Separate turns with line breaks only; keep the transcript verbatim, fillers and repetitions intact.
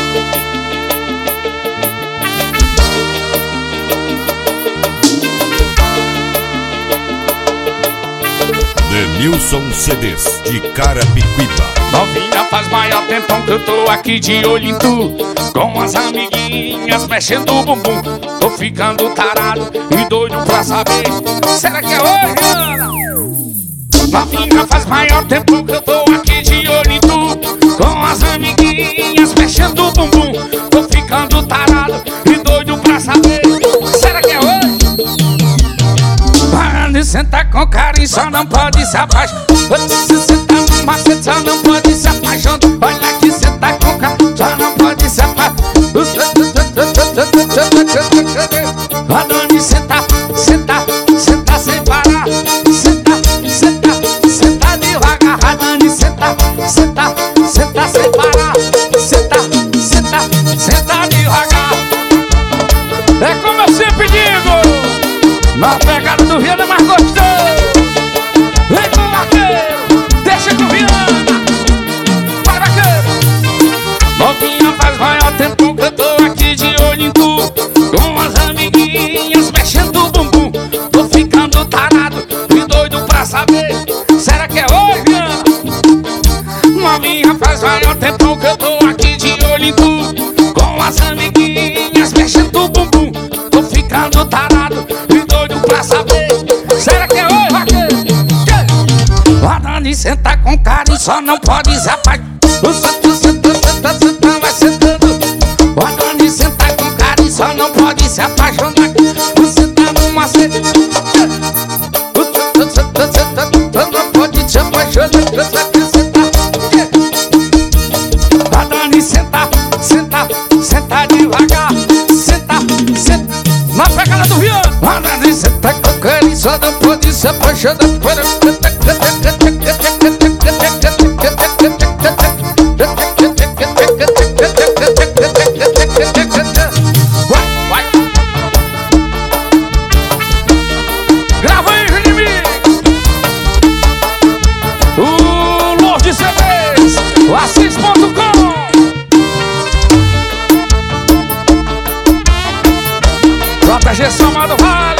Denilson C Ds de Carapicuíba.
Novinha, faz maior tempão que eu tô aqui de olho em tu, com as amiguinhas mexendo o bumbum. Tô ficando tarado e doido pra saber, será que é hoje, Ana? Novinha, faz maior tempo que eu tô aqui de olho em tu, com as amiguinhas mexendo o bumbum. Tô ficando tarado e doido pra saber, será que é hoje? Para de sentar com carinho, só não pode se apaixonar. Se sentar no macete, só não pode se apaixonar. Olha que sentar com carinho, só não pode se apaixonar. Rodando sentar, sentar, sentar sem parar. Sentar, sentar, sentar devagar. Rodando sentar, sentar, sentar sem parar. Sentar, sentar, sentar devagar. É como eu sempre digo, na pegada do Viana é mais gostoso. Vem com o vaqueiro, deixa com o Viana. Vai, vaqueiro. Novinha, faz maior tempo que eu tô aqui de olho em tu, com as amiguinhas mexendo o bumbum. Tô ficando tarado e doido pra saber, será que é hoje, Viana? Novinha, faz maior tempo que eu tô aqui de olho em tu, com as amiguinhas mexendo o bumbum. Tô ficando tarado e doido pra saber, será que é hoje, vaqueiro? Rodando e sentar com carinho, só não pode se apaixonar. Senta, senta, senta, senta, vai sentando. Rodando e sentar com carinho, só não pode se apaixonar. Sentar no macete, senta, senta, senta, não pode se apaixonar. Rodando e sentar, sentar, sentar devagar. Sentar, sentar, na pegada do Rio. Rodando e sentar com carinho, só não pode se apaixonar. Grava aí, Remix. O Lorde C Ds, o Assis ponto com. J G Somado Vale.